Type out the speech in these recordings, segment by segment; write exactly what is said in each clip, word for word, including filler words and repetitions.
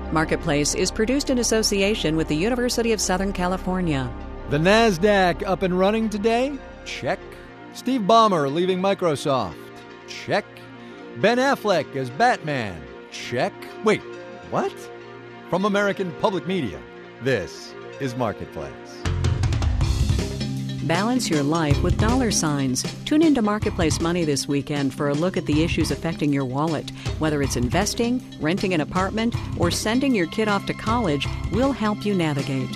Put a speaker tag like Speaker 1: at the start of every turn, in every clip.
Speaker 1: Marketplace is produced in association with the University of Southern California.
Speaker 2: The NASDAQ up and running today? Check. Steve Ballmer leaving Microsoft? Check. Ben Affleck as Batman? Check. Wait, what? From American Public Media, this is Marketplace.
Speaker 1: Balance your life with dollar signs. Tune into Marketplace Money this weekend for a look at the issues affecting your wallet. Whether it's investing, renting an apartment, or sending your kid off to college, we'll help you navigate.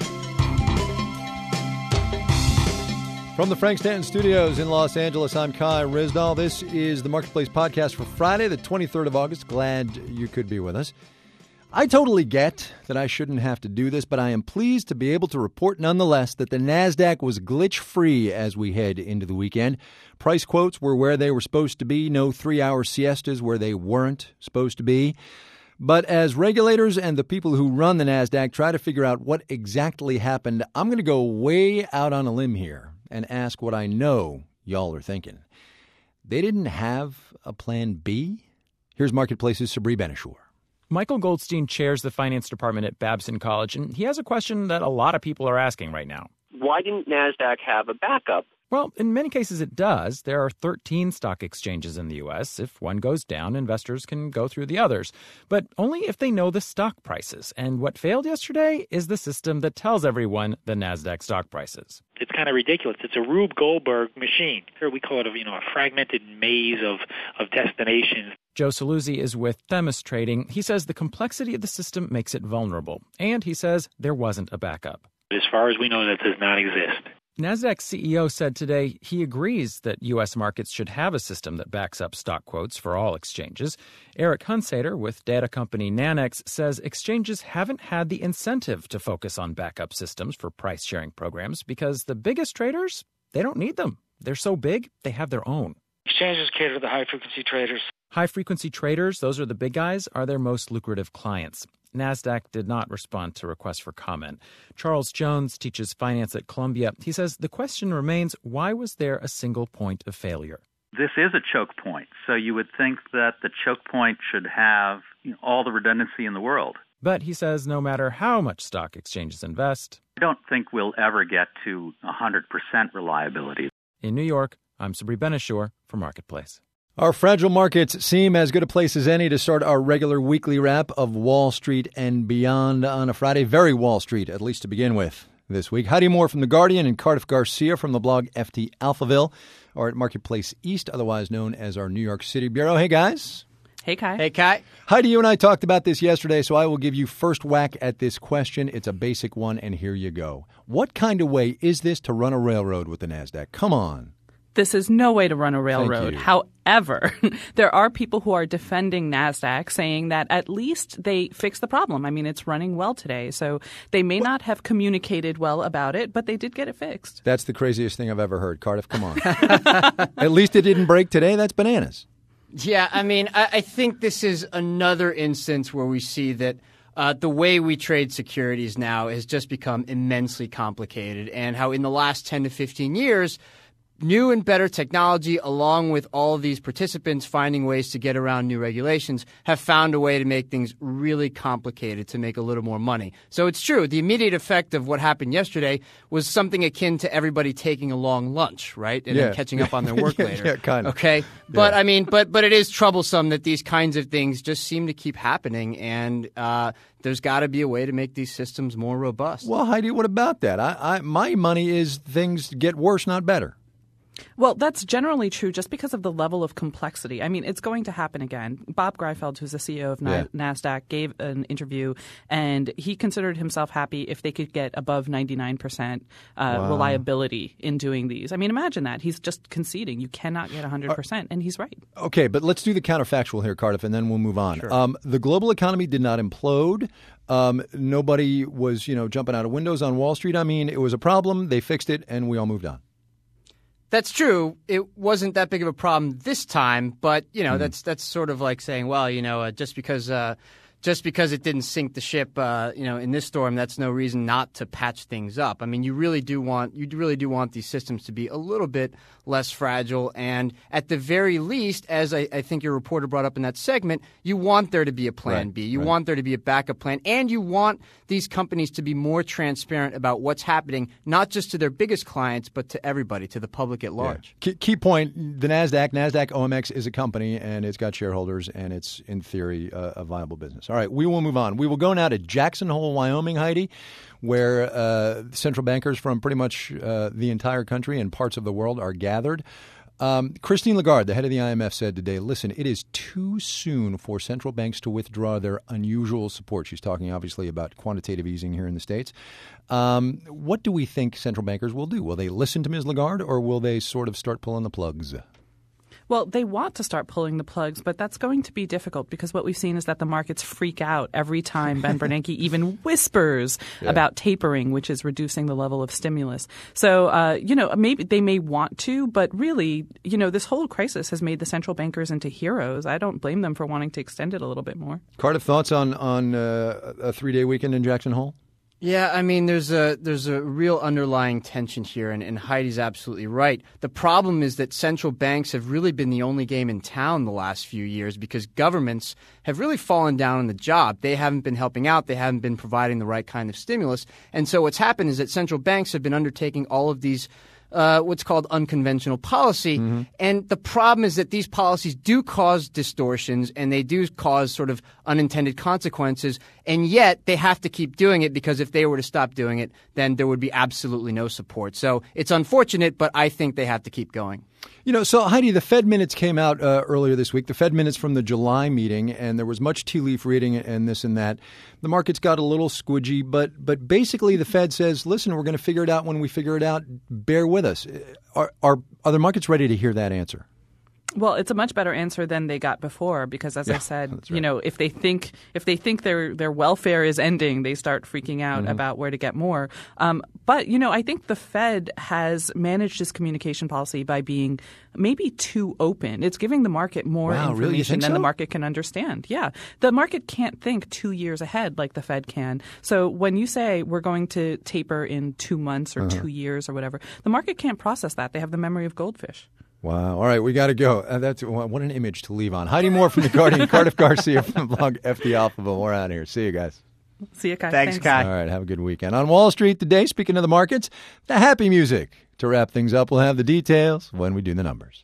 Speaker 2: From the Frank Stanton Studios in Los Angeles, I'm Kai Ryssdal. This is the Marketplace podcast for Friday, the twenty-third of August. Glad you could be with us. I totally get that I shouldn't have to do this, but I am pleased to be able to report nonetheless that the NASDAQ was glitch-free as we head into the weekend. Price quotes were where they were supposed to be, no three-hour siestas where they weren't supposed to be. But as regulators and the people who run the NASDAQ try to figure out what exactly happened, I'm going to go way out on a limb here and ask what I know y'all are thinking. They didn't have a plan B? Here's Marketplace's Sabri Ben-Achour.
Speaker 3: Michael Goldstein chairs the finance department at Babson College, and he has a question that a lot of people are asking right now.
Speaker 4: Why didn't NASDAQ have a backup?
Speaker 3: Well, in many cases it does. There are thirteen stock exchanges in the U S. If one goes down, investors can go through the others. But only if they know the stock prices. And what failed yesterday is the system that tells everyone the NASDAQ stock prices.
Speaker 5: It's kind of ridiculous. It's a Rube Goldberg machine. Here we call it a, you know, a fragmented maze of, of destinations.
Speaker 3: Joe Saluzzi is with Themis Trading. He says the complexity of the system makes it vulnerable. And he says there wasn't a backup.
Speaker 5: As far as we know, that does not exist.
Speaker 3: NASDAQ's C E O said today he agrees that U S markets should have a system that backs up stock quotes for all exchanges. Eric Hunsater with data company Nanex says exchanges haven't had the incentive to focus on backup systems for price-sharing programs because the biggest traders, they don't need them. They're so big, they have their own.
Speaker 6: Exchanges cater to the high-frequency traders.
Speaker 3: High-frequency traders, those are the big guys, are their most lucrative clients. NASDAQ did not respond to requests for comment. Charles Jones teaches finance at Columbia. He says the question remains, why was there a single point of failure?
Speaker 7: This is a choke point, so you would think that the choke point should have, you know, all the redundancy in the world.
Speaker 3: But he says no matter how much stock exchanges invest,
Speaker 7: I don't think we'll ever get to one hundred percent reliability.
Speaker 3: In New York, I'm Sabri Ben-Achour for Marketplace.
Speaker 2: Our fragile markets seem as good a place as any to start our regular weekly wrap of Wall Street and beyond on a Friday. Very Wall Street, at least to begin with this week. Heidi Moore from The Guardian and Cardiff Garcia from the blog F T Alphaville are at Marketplace East, otherwise known as our New York City bureau. Hey, guys.
Speaker 8: Hey, Kai.
Speaker 9: Hey, Kai.
Speaker 2: Heidi, you and I talked about this yesterday, so I will give you first whack at this question. It's a basic one, and here you go. What kind of way is this to run a railroad with the NASDAQ? Come on.
Speaker 8: This is no way to run a railroad. However, there are people who are defending NASDAQ, saying that at least they fixed the problem. I mean, it's running well today. So they may not have communicated well about it, but they did get it fixed.
Speaker 2: That's the craziest thing I've ever heard. Cardiff, come on. At least it didn't break today. That's bananas.
Speaker 9: Yeah, I mean, I, I think this is another instance where we see that Uh, the way we trade securities now has just become immensely complicated, and how in the last ten to fifteen years, new and better technology, along with all of these participants finding ways to get around new regulations, have found a way to make things really complicated to make a little more money. So it's true. The immediate effect of what happened yesterday was something akin to everybody taking a long lunch, right? And
Speaker 2: yeah.
Speaker 9: then catching up on their work
Speaker 2: yeah,
Speaker 9: later.
Speaker 2: Yeah, kind of.
Speaker 9: Okay? But,
Speaker 2: yeah.
Speaker 9: I mean, but but it is troublesome that these kinds of things just seem to keep happening, and uh, there's got to be a way to make these systems more robust.
Speaker 2: Well, Heidi, what about that? I, I my money is things get worse, not better.
Speaker 8: Well, that's generally true just because of the level of complexity. I mean, it's going to happen again. Bob Greifeld, who's the C E O of
Speaker 2: yeah.
Speaker 8: NASDAQ, gave an interview, and he considered himself happy if they could get above ninety-nine percent uh,
Speaker 2: wow.
Speaker 8: reliability in doing these. I mean, imagine that. He's just conceding. You cannot get one hundred percent, and he's right.
Speaker 2: Okay, but let's do the counterfactual here, Cardiff, and then we'll move on.
Speaker 9: Sure.
Speaker 2: Um, the global economy did not implode. Um, nobody was, you know, jumping out of windows on Wall Street. I mean, it was a problem. They fixed it, and we all moved on.
Speaker 9: That's true. It wasn't that big of a problem this time, but, you know,
Speaker 2: mm.
Speaker 9: that's that's sort of like saying, well, you know, uh, just because uh, just because it didn't sink the ship, uh, you know, in this storm, that's no reason not to patch things up. I mean, you really do want you really do want these systems to be a little bit less fragile, and at the very least, as I, I think your reporter brought up in that segment, you want there to be a plan
Speaker 2: right,
Speaker 9: B. You
Speaker 2: right.
Speaker 9: want there to be a backup plan, and you want these companies to be more transparent about what's happening, not just to their biggest clients, but to everybody, to the public at large.
Speaker 2: Yeah. Key, key point: the NASDAQ, NASDAQ O M X is a company, and it's got shareholders, and it's in theory uh, a viable business. All right, we will move on. We will go now to Jackson Hole, Wyoming, Heidi, where uh, central bankers from pretty much uh, the entire country and parts of the world are gathered. Um, Christine Lagarde, the head of the I M F, said today, listen, it is too soon for central banks to withdraw their unusual support. She's talking obviously about quantitative easing here in the States. Um, what do we think central bankers will do? Will they listen to Miz Lagarde, or will they sort of start pulling the plugs?
Speaker 8: Well, they want to start pulling the plugs, but that's going to be difficult because what we've seen is that the markets freak out every time Ben Bernanke even whispers yeah. about tapering, which is reducing the level of stimulus. So, uh, you know, maybe they may want to, but really, you know, this whole crisis has made the central bankers into heroes. I don't blame them for wanting to extend it a little bit more.
Speaker 2: Cardiff, thoughts on, on uh, a three-day weekend in Jackson Hole?
Speaker 9: Yeah, I mean, there's a there's a real underlying tension here, and, and Heidi's absolutely right. The problem is that central banks have really been the only game in town the last few years because governments have really fallen down on the job. They haven't been helping out. They haven't been providing the right kind of stimulus. And so what's happened is that central banks have been undertaking all of these Uh, what's called unconventional policy. Mm-hmm. And the problem is that these policies do cause distortions and they do cause sort of unintended consequences. And yet they have to keep doing it because if they were to stop doing it, then there would be absolutely no support. So it's unfortunate, but I think they have to keep going.
Speaker 2: You know, so Heidi, the Fed minutes came out uh, earlier this week, the Fed minutes from the July meeting, and there was much tea leaf reading and this and that. The markets got a little squidgy, but but basically the Fed says, listen, we're going to figure it out when we figure it out. Bear with us. Are, are, are the markets ready to hear that answer?
Speaker 8: Well, it's a much better answer than they got before because, as
Speaker 2: yeah,
Speaker 8: I said,
Speaker 2: right.
Speaker 8: you know, if they think if they think their their welfare is ending, they start freaking out
Speaker 2: mm-hmm.
Speaker 8: about where to get more. Um, but you know, I think the Fed has managed its communication policy by being maybe too open. It's giving the market more
Speaker 2: wow,
Speaker 8: information
Speaker 2: really? You think
Speaker 8: than
Speaker 2: so?
Speaker 8: the market can understand. Yeah, the market can't think two years ahead like the Fed can. So when you say we're going to taper in two months or uh-huh. two years or whatever, the market can't process that. They have the memory of goldfish.
Speaker 2: Wow. All right, we got to go. Uh, that's what an image to leave on. Heidi Moore from The Guardian, Cardiff Garcia from the blog F the Alphabet. We're out of here. See you guys.
Speaker 8: See you, Kai.
Speaker 9: Thanks,
Speaker 8: Thanks,
Speaker 9: Kai.
Speaker 2: All right, have a good weekend. On Wall Street today, speaking of the markets, the happy music. To wrap things up, we'll have the details when we do the numbers.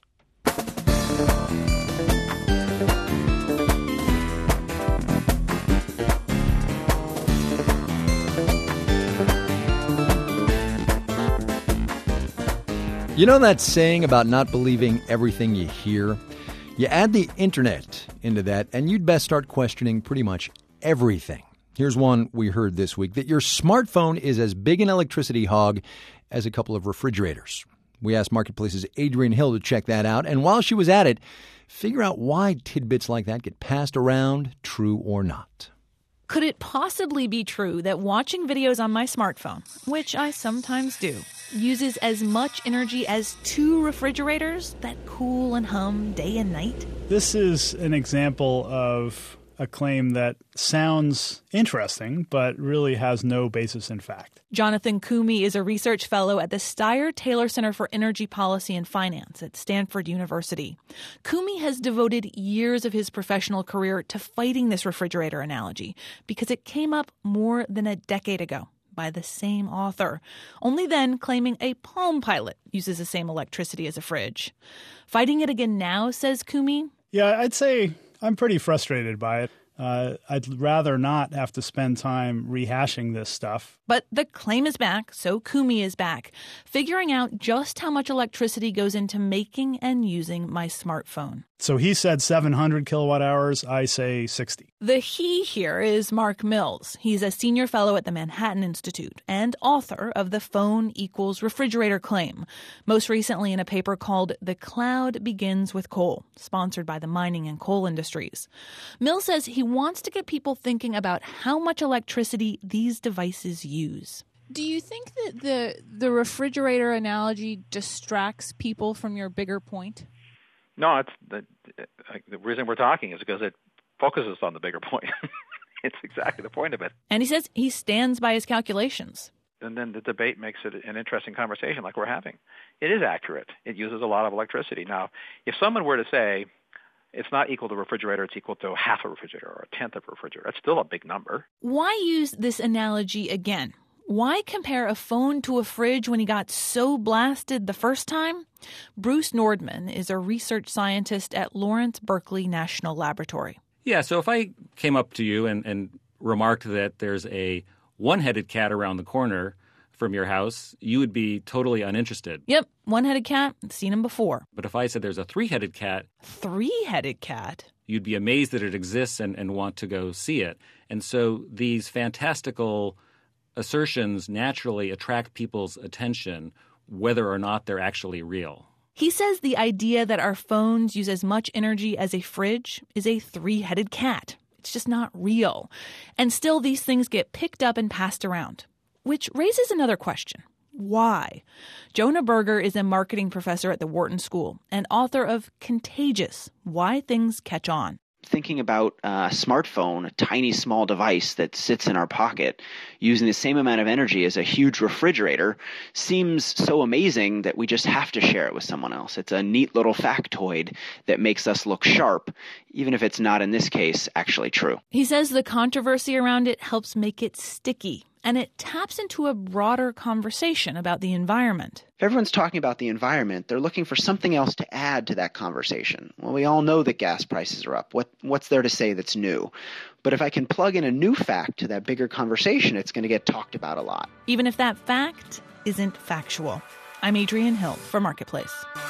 Speaker 2: You know that saying about not believing everything you hear? You add the internet into that, and you'd best start questioning pretty much everything. Here's one we heard this week, that your smartphone is as big an electricity hog as a couple of refrigerators. We asked Marketplace's Adrienne Hill to check that out, and while she was at it, figure out why tidbits like that get passed around, true or not.
Speaker 10: Could it possibly be true that watching videos on my smartphone, which I sometimes do, uses as much energy as two refrigerators that cool and hum day and night?
Speaker 11: This is an example of a claim that sounds interesting, but really has no basis in fact.
Speaker 10: Jonathan Koomey is a research fellow at the Steyer Taylor Center for Energy Policy and Finance at Stanford University. Koomey has devoted years of his professional career to fighting this refrigerator analogy because it came up more than a decade ago by the same author, only then claiming a Palm Pilot uses the same electricity as a fridge. Fighting it again now, says Koomey.
Speaker 11: Yeah, I'd say I'm pretty frustrated by it. Uh, I'd rather not have to spend time rehashing this stuff.
Speaker 10: But the claim is back, so Koomey is back, figuring out just how much electricity goes into making and using my smartphone.
Speaker 11: So he said seven hundred kilowatt hours, I say sixty.
Speaker 10: The he here is Mark Mills. He's a senior fellow at the Manhattan Institute and author of the Phone Equals Refrigerator claim, most recently in a paper called The Cloud Begins with Coal, sponsored by the mining and coal industries. Mills says he wants to get people thinking about how much electricity these devices use.
Speaker 12: Do you think that the the refrigerator analogy distracts people from your bigger point?
Speaker 13: No, it's the, the reason we're talking is because it focuses on the bigger point. It's exactly the point of it.
Speaker 10: And he says he stands by his calculations.
Speaker 13: And then the debate makes it an interesting conversation like we're having. It is accurate. It uses a lot of electricity. Now, if someone were to say it's not equal to a refrigerator, it's equal to half a refrigerator or a tenth of a refrigerator, that's still a big number.
Speaker 10: Why use this analogy again? Why compare a phone to a fridge when he got so blasted the first time? Bruce Nordman is a research scientist at Lawrence Berkeley National Laboratory.
Speaker 14: Yeah, so if I came up to you and, and remarked that there's a one-headed cat around the corner from your house, you would be totally uninterested.
Speaker 10: Yep, one-headed cat, seen him before.
Speaker 14: But if I said there's a three-headed cat...
Speaker 10: Three-headed cat?
Speaker 14: You'd be amazed that it exists and, and want to go see it. And so these fantastical assertions naturally attract people's attention, whether or not they're actually real.
Speaker 10: He says the idea that our phones use as much energy as a fridge is a three-headed cat. It's just not real. And still, these things get picked up and passed around. Which raises another question. Why? Jonah Berger is a marketing professor at the Wharton School and author of Contagious: Why Things Catch On.
Speaker 15: Thinking about a smartphone, a tiny small device that sits in our pocket, using the same amount of energy as a huge refrigerator, seems so amazing that we just have to share it with someone else. It's a neat little factoid that makes us look sharp, even if it's not, in this case, actually true.
Speaker 10: He says the controversy around it helps make it sticky, and it taps into a broader conversation about the environment.
Speaker 15: If everyone's talking about the environment, they're looking for something else to add to that conversation. Well, we all know that gas prices are up. What, what's there to say that's new? But if I can plug in a new fact to that bigger conversation, it's going to get talked about a lot.
Speaker 10: Even if that fact isn't factual. I'm Adrienne Hill for Marketplace.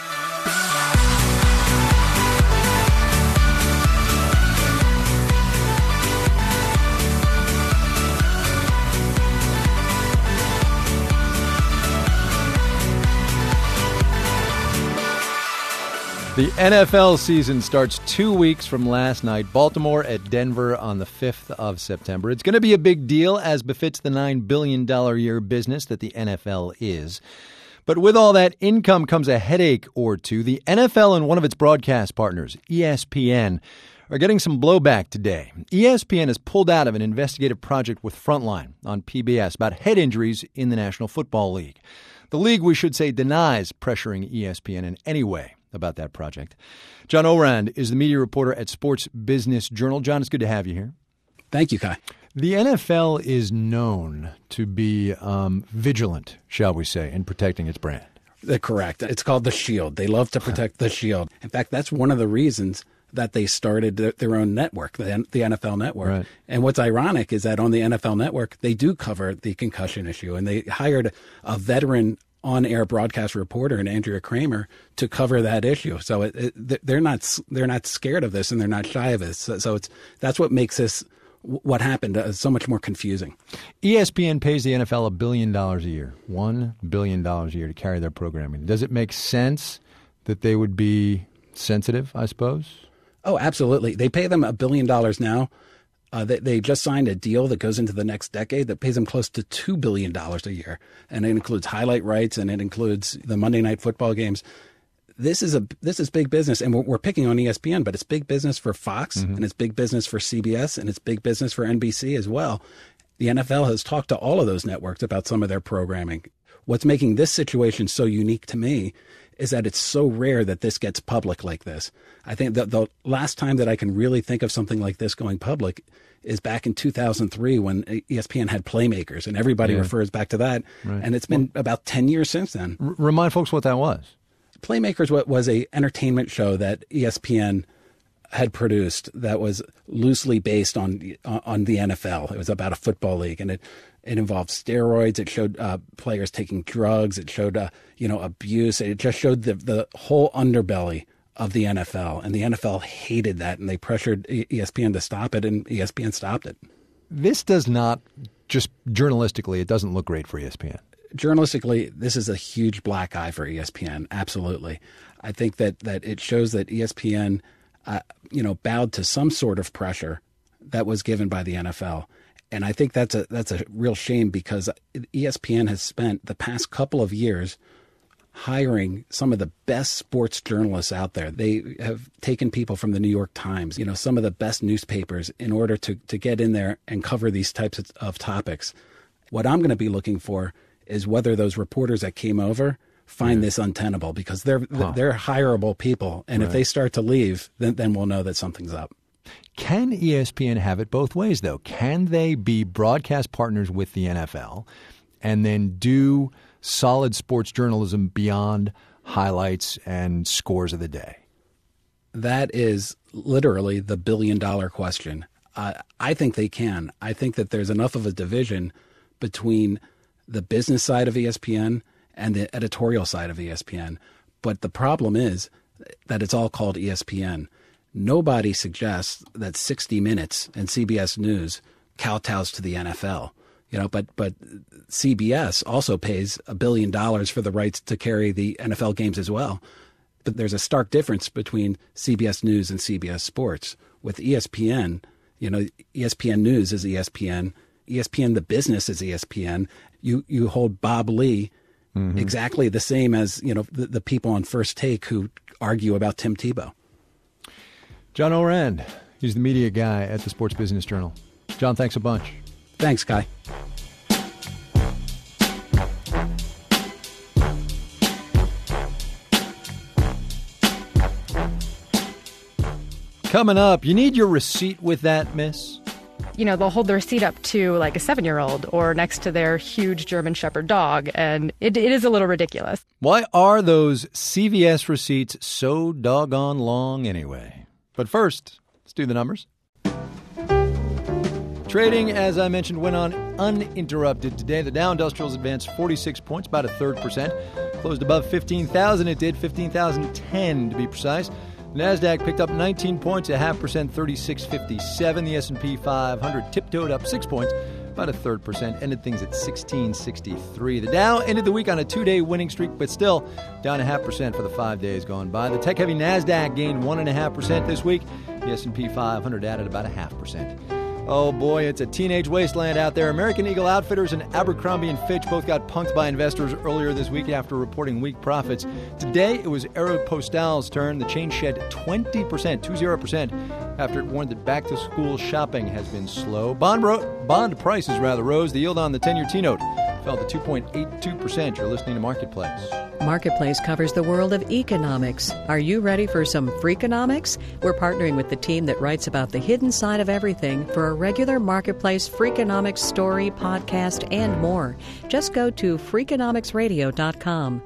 Speaker 2: The N F L season starts two weeks from last night. Baltimore at Denver on the fifth of September. It's going to be a big deal, as befits the nine billion dollars a year business that the N F L is. But with all that income comes a headache or two. The N F L and one of its broadcast partners, E S P N, are getting some blowback today. E S P N has pulled out of an investigative project with Frontline on P B S about head injuries in the National Football League. The league, we should say, denies pressuring E S P N in any way about that project. John Ourand is the media reporter at Sports Business Journal. John, it's good to have you here.
Speaker 16: Thank you, Kai.
Speaker 2: The N F L is known to be um, vigilant, shall we say, in protecting its brand.
Speaker 16: They're correct. It's called the Shield. They love to protect the Shield. In fact, that's one of the reasons that they started their own network, the, the N F L Network.
Speaker 2: Right.
Speaker 16: And what's ironic is that on the N F L Network, they do cover the concussion issue, and they hired a veteran on-air broadcast reporter, and Andrea Kramer, to cover that issue. So it, it, they're not they're not scared of this, and they're not shy of this. So, so it's that's what makes this what happened uh, so much more confusing.
Speaker 2: E S P N pays the N F L a billion dollars a year, one billion dollars a year to carry their programming. Does it make sense that they would be sensitive? I suppose.
Speaker 16: Oh, absolutely. They pay them a billion dollars now. Uh, they, they just signed a deal that goes into the next decade that pays them close to two billion dollars a year. And it includes highlight rights, and it includes the Monday Night Football games. This is a this is big business, and we're, we're picking on E S P N, but it's big business for Fox, mm-hmm. and it's big business for C B S, and it's big business for N B C as well. The N F L has talked to all of those networks about some of their programming. What's making this situation so unique to me is that it's so rare that this gets public like this. I think that the last time that I can really think of something like this going public is back in two thousand three when E S P N had Playmakers, and everybody yeah. refers back to that. Right. And it's been well, about ten years since then.
Speaker 2: R- remind folks what that was.
Speaker 16: Playmakers was a entertainment show that E S P N had produced that was loosely based on on the N F L. It was about a football league, and it it involved steroids. It showed uh, players taking drugs. It showed uh, you know abuse. It just showed the the whole underbelly of the N F L, and the N F L hated that, and they pressured E S P N to stop it, and E S P N stopped it.
Speaker 2: This does not, just journalistically, it doesn't look great for E S P N.
Speaker 16: Journalistically, this is a huge black eye for E S P N. Absolutely. I think that, that it shows that E S P N, uh, you know, bowed to some sort of pressure that was given by the N F L. And I think that's a that's a real shame, because E S P N has spent the past couple of years hiring some of the best sports journalists out there. They have taken people from the New York Times, you know, some of the best newspapers in order to, to get in there and cover these types of, of topics. What I'm going to be looking for is whether those reporters that came over find yeah. this untenable, because they're huh. they're hireable people. And right. if they start to leave, then, then we'll know that something's up.
Speaker 2: Can E S P N have it both ways, though? Can they be broadcast partners with the N F L and then do solid sports journalism beyond highlights and scores of the day?
Speaker 16: That is literally the billion-dollar question. Uh, I think they can. I think that there's enough of a division between the business side of E S P N and the editorial side of E S P N. But the problem is that it's all called E S P N. Nobody suggests that sixty minutes and C B S News kowtows to the N F L. You know, but but C B S also pays a billion dollars for the rights to carry the N F L games as well. But there's a stark difference between C B S News and C B S Sports. With E S P N, you know, E S P N News is E S P N. E S P N, the business, is E S P N. You you hold Bob Lee mm-hmm. exactly the same as, you know, the, the people on First Take who argue about Tim Tebow.
Speaker 2: John Ourand, he's the media guy at the Sports Business Journal. John, thanks a bunch.
Speaker 16: Thanks, Kai.
Speaker 2: Coming up, you need your receipt with that, miss?
Speaker 17: You know, they'll hold the receipt up to like a seven-year-old or next to their huge German Shepherd dog, and it, it is a little ridiculous.
Speaker 2: Why are those C V S receipts so doggone long anyway? But first, let's do the numbers. Trading, as I mentioned, went on uninterrupted today. The Dow Industrials advanced forty-six points, about a third percent. Closed above fifteen thousand. It did fifteen thousand ten to be precise. The NASDAQ picked up nineteen points, a half percent, thirty-six fifty-seven. The S and P five hundred tiptoed up six points, about a third percent. Ended things at sixteen sixty-three. The Dow ended the week on a two-day winning streak, but still down a half percent for the five days gone by. The tech-heavy NASDAQ gained one and a half percent this week. The S and P five hundred added about a half percent. Oh boy, it's a teenage wasteland out there. American Eagle Outfitters and Abercrombie and Fitch both got punked by investors earlier this week after reporting weak profits. Today, it was Aeropostale's turn. The chain shed twenty percent, twenty percent, after it warned that back-to-school shopping has been slow. Bond, ro- bond prices rather rose. The yield on the ten-year T-note fell to two point eight two percent. You're listening to Marketplace.
Speaker 1: Marketplace covers the world of economics. Are you ready for some Freakonomics? We're partnering with the team that writes about the hidden side of everything for a regular Marketplace Freakonomics story, podcast, and more. Just go to freakonomics radio dot com.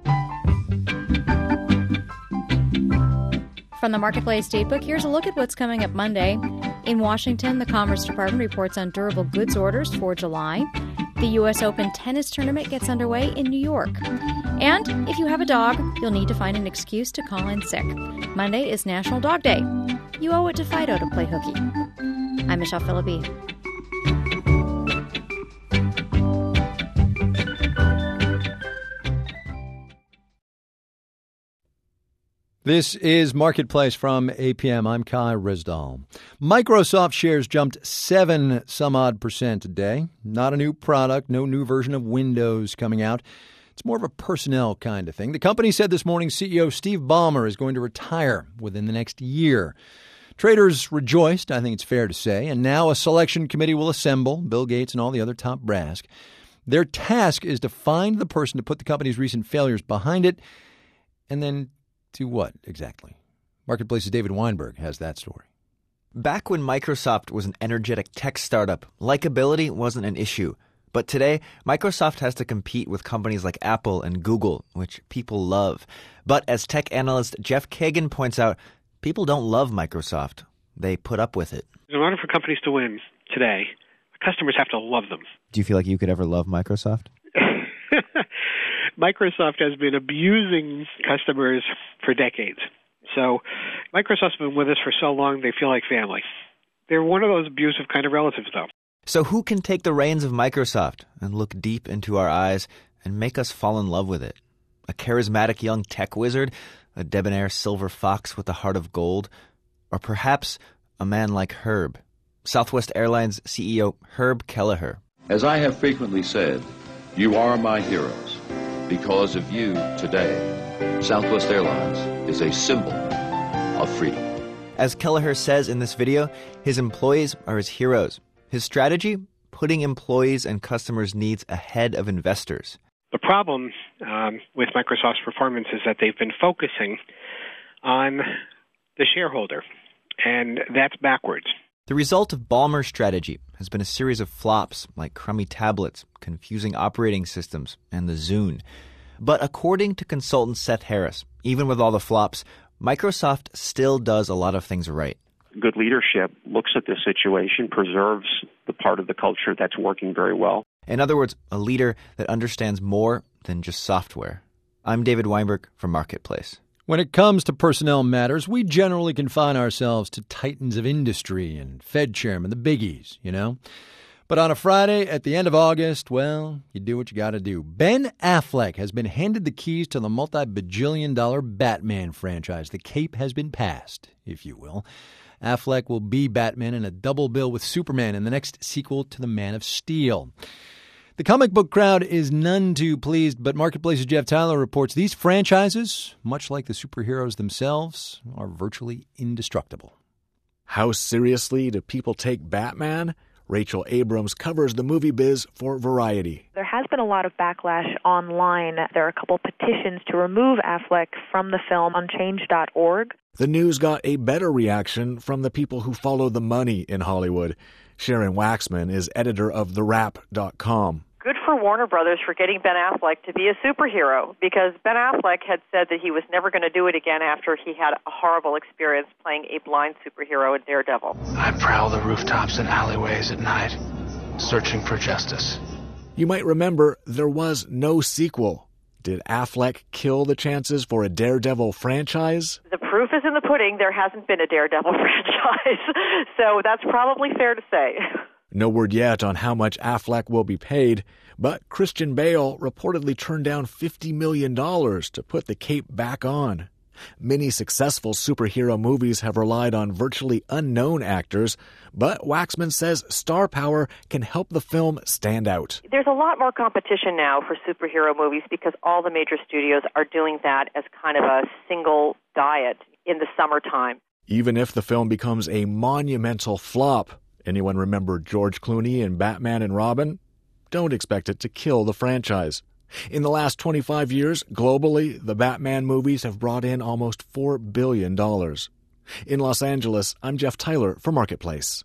Speaker 18: From the Marketplace Datebook, here's a look at what's coming up Monday. In Washington, the Commerce Department reports on durable goods orders for July. The U S Open tennis tournament gets underway in New York. And if you have a dog, you'll need to find an excuse to call in sick. Monday is National Dog Day. You owe it to Fido to play hooky. I'm Michelle Philippi.
Speaker 2: This is Marketplace from A P M. I'm Kai Risdal. Microsoft shares jumped seven some odd percent today. Not a new product, no new version of Windows coming out. It's more of a personnel kind of thing. The company said this morning C E O Steve Ballmer is going to retire within the next year. Traders rejoiced, I think it's fair to say, and now a selection committee will assemble, Bill Gates and all the other top brass. Their task is to find the person to put the company's recent failures behind it, and then do what exactly? Marketplace's David Weinberg has that story.
Speaker 19: Back when Microsoft was an energetic tech startup, likability wasn't an issue. But today, Microsoft has to compete with companies like Apple and Google, which people love. But as tech analyst Jeff Kagan points out, people don't love Microsoft. They put up with it.
Speaker 20: In order for companies to win today, customers have to love them.
Speaker 19: Do you feel like you could ever love Microsoft?
Speaker 20: Microsoft has been abusing customers for decades. So Microsoft's been with us for so long, they feel like family. They're one of those abusive kind of relatives, though.
Speaker 19: So who can take the reins of Microsoft and look deep into our eyes and make us fall in love with it? A charismatic young tech wizard? A debonair silver fox with a heart of gold? Or perhaps a man like Herb? Southwest Airlines C E O Herb Kelleher.
Speaker 21: As I have frequently said, you are my heroes. Because of you today, Southwest Airlines is a symbol of freedom.
Speaker 19: As Kelleher says in this video, his employees are his heroes. His strategy? Putting employees and customers' needs ahead of investors.
Speaker 20: The problem um, with Microsoft's performance is that they've been focusing on the shareholder, and that's backwards.
Speaker 19: The result of Ballmer's strategy has been a series of flops like crummy tablets, confusing operating systems, and the Zune. But according to consultant Seth Harris, even with all the flops, Microsoft still does a lot of things right.
Speaker 22: Good leadership looks at this situation, preserves the part of the culture that's working very well.
Speaker 19: In other words, a leader that understands more than just software. I'm David Weinberg from Marketplace.
Speaker 2: When it comes to personnel matters, we generally confine ourselves to titans of industry and Fed chairmen, the biggies, you know? But on a Friday at the end of August, well, you do what you got to do. Ben Affleck has been handed the keys to the multi-bajillion dollar Batman franchise. The cape has been passed, if you will. Affleck will be Batman in a double bill with Superman in the next sequel to The Man of Steel. The comic book crowd is none too pleased, but Marketplace's Jeff Tyler reports these franchises, much like the superheroes themselves, are virtually indestructible.
Speaker 23: How seriously do people take Batman? Rachel Abrams covers the movie biz for Variety.
Speaker 24: There has been a lot of backlash online. There are a couple petitions to remove Affleck from the film on change dot org.
Speaker 23: The news got a better reaction from the people who follow the money in Hollywood. Sharon Waxman is editor of the wrap dot com.
Speaker 25: Good for Warner Brothers for getting Ben Affleck to be a superhero, because Ben Affleck had said that he was never going to do it again after he had a horrible experience playing a blind superhero in Daredevil.
Speaker 26: I prowl the rooftops and alleyways at night, searching for justice.
Speaker 23: You might remember there was no sequel. Did Affleck kill the chances for a Daredevil franchise?
Speaker 25: The proof is in the pudding. There hasn't been a Daredevil franchise, so that's probably fair to say.
Speaker 23: No word yet on how much Affleck will be paid, but Christian Bale reportedly turned down fifty million dollars to put the cape back on. Many successful superhero movies have relied on virtually unknown actors, but Waxman says star power can help the film stand out.
Speaker 25: There's a lot more competition now for superhero movies because all the major studios are doing that as kind of a single diet in the summertime.
Speaker 23: Even if the film becomes a monumental flop, anyone remember George Clooney in Batman and Robin? Don't expect it to kill the franchise. In the last twenty-five years, globally, the Batman movies have brought in almost four billion dollars. In Los Angeles, I'm Jeff Tyler for Marketplace.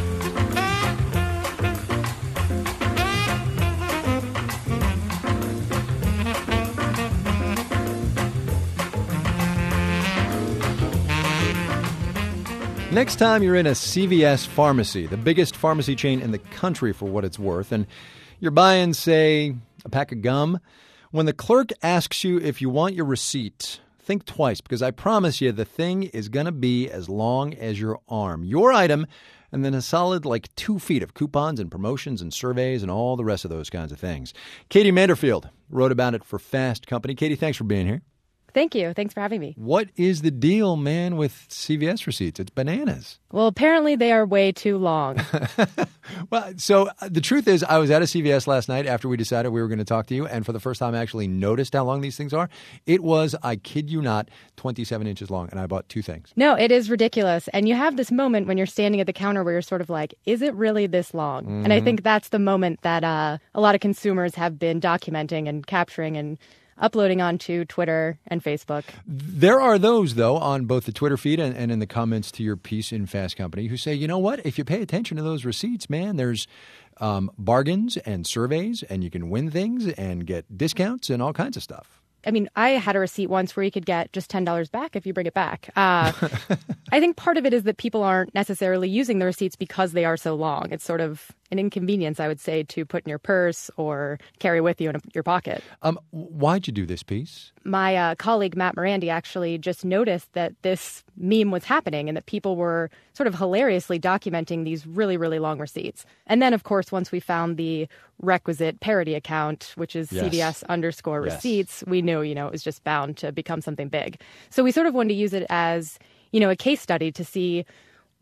Speaker 2: Next time you're in a C V S pharmacy, the biggest pharmacy chain in the country for what it's worth, and you're buying, say, a pack of gum, when the clerk asks you if you want your receipt, think twice, because I promise you the thing is going to be as long as your arm. Your item, and then a solid like two feet of coupons and promotions and surveys and all the rest of those kinds of things. Katie Manderfield wrote about it for Fast Company. Katie, thanks for being here.
Speaker 17: Thank you. Thanks for having me.
Speaker 2: What is the deal, man, with C V S receipts? It's bananas.
Speaker 17: Well, apparently they are way too long.
Speaker 2: Well, so uh, the truth is I was at a C V S last night after we decided we were going to talk to you, and for the first time I actually noticed how long these things are. It was, I kid you not, twenty-seven inches long, and I bought two things.
Speaker 17: No, it is ridiculous. And you have this moment when you're standing at the counter where you're sort of like, is it really this long? Mm-hmm. And I think that's the moment that uh, a lot of consumers have been documenting and capturing and uploading onto Twitter and Facebook.
Speaker 2: There are those, though, on both the Twitter feed and, and in the comments to your piece in Fast Company who say, you know what, if you pay attention to those receipts, man, there's um, bargains and surveys, and you can win things and get discounts and all kinds of stuff.
Speaker 17: I mean, I had a receipt once where you could get just ten dollars back if you bring it back. Uh, I think part of it is that people aren't necessarily using the receipts because they are so long. It's sort of an inconvenience, I would say, to put in your purse or carry with you in a, your pocket.
Speaker 2: Um, why'd you do this piece?
Speaker 17: My uh, colleague, Matt Morandi, actually just noticed that this meme was happening and that people were sort of hilariously documenting these really, really long receipts. And then, of course, once we found the requisite parody account, which is yes. C V S underscore yes. receipts, we knew, you know, it was just bound to become something big. So we sort of wanted to use it as, you know, a case study to see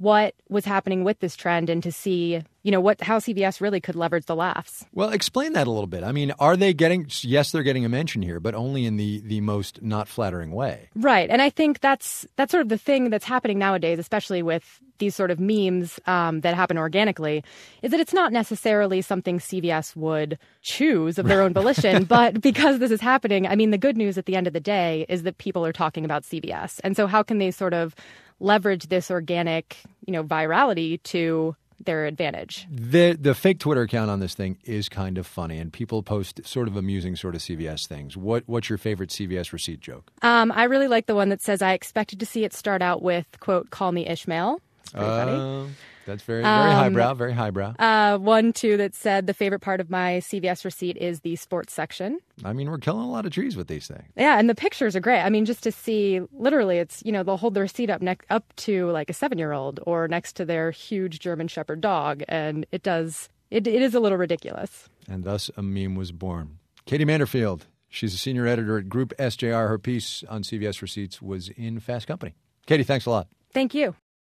Speaker 17: what was happening with this trend and to see, you know, what how C B S really could leverage the laughs.
Speaker 2: Well, explain that a little bit. I mean, are they getting, yes, they're getting a mention here, but only in the, the most not flattering way.
Speaker 17: Right. And I think that's that's sort of the thing that's happening nowadays, especially with these sort of memes um, that happen organically, is that it's not necessarily something C B S would choose of their own volition. But because this is happening, I mean, the good news at the end of the day is that people are talking about C B S. And so how can they sort of leverage this organic, you know, virality to their advantage?
Speaker 2: The the fake Twitter account on this thing is kind of funny, and people post sort of amusing sort of C B S things. What What's your favorite C B S receipt joke?
Speaker 17: Um, I really like the one that says, I expected to see it start out with, quote, call me Ishmael. It's pretty
Speaker 2: uh,
Speaker 17: funny.
Speaker 2: That's very, very
Speaker 17: Um,
Speaker 2: highbrow, very highbrow.
Speaker 17: Uh, one, too, that said, the favorite part of my C B S receipt is the sports section.
Speaker 2: I mean, we're killing a lot of trees with these things.
Speaker 17: Yeah, and the pictures are great. I mean, just to see, literally, it's, you know, they'll hold the receipt up next up to like a seven-year-old or next to their huge German Shepherd dog, and it does, it, it is a little ridiculous.
Speaker 2: And thus a meme was born. Katie Manderfield, she's a senior editor at Group S J R. Her piece on C B S receipts was in Fast Company. Katie, thanks a lot.
Speaker 17: Thank you.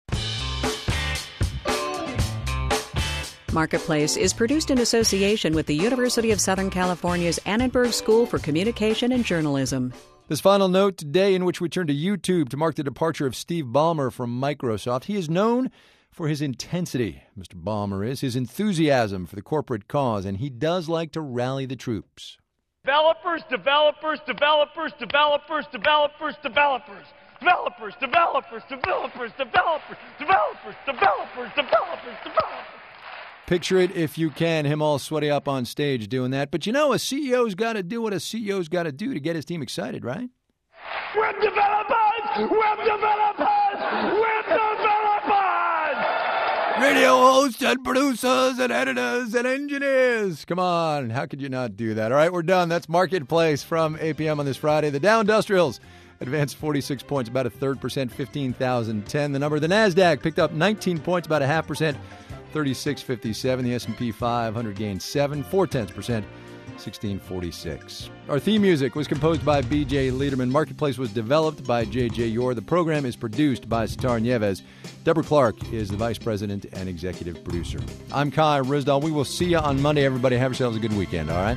Speaker 1: Marketplace is produced in association with the University of Southern California's Annenberg School for Communication and Journalism.
Speaker 2: This final note today, in which we turn to YouTube to mark the departure of Steve Ballmer from Microsoft. He is known for his intensity, Mister Ballmer is, his enthusiasm for the corporate cause, and he does like to rally the troops.
Speaker 3: Developers, developers, developers, developers, developers, developers. Developers, developers, developers, developers, developers, developers, developers, developers.
Speaker 2: Picture it if you can, him all sweaty up on stage doing that. But you know, a C E O's got to do what a C E O's got to do to get his team excited, right?
Speaker 3: Web developers! Web developers! Web developers!
Speaker 2: Radio hosts and producers and editors and engineers. Come on, how could you not do that? All right, we're done. That's Marketplace from eight p.m. on this Friday. The Dow Industrials advanced forty-six points, about a third percent, fifteen thousand ten. The number of the NASDAQ picked up nineteen points, about a half percent, thirty-six fifty-seven. The S and P five hundred gained seven, four tenths percent, sixteen forty-six. Our theme music was composed by B J Liederman. Marketplace was developed by J J Yor. The program is produced by Sitar Nieves. Deborah Clark is the vice president and executive producer. I'm Kai Ryssdal. We will see you on Monday. Everybody have yourselves a good weekend, all right?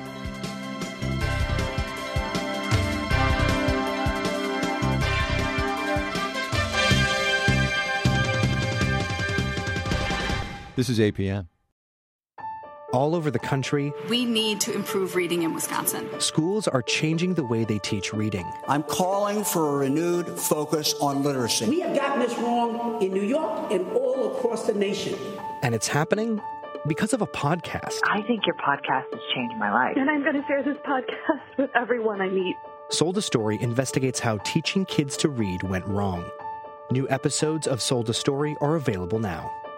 Speaker 2: This is eight p.m.
Speaker 4: All over the country,
Speaker 5: we need to improve reading in Wisconsin.
Speaker 4: Schools are changing the way they teach reading.
Speaker 6: I'm calling for a renewed focus on literacy.
Speaker 7: We have gotten this wrong in New York and all across the nation.
Speaker 4: And it's happening because of a podcast.
Speaker 8: I think your podcast has changed my life.
Speaker 27: And I'm going to share this podcast with everyone I meet.
Speaker 4: Sold a Story investigates how teaching kids to read went wrong. New episodes of Sold a Story are available now.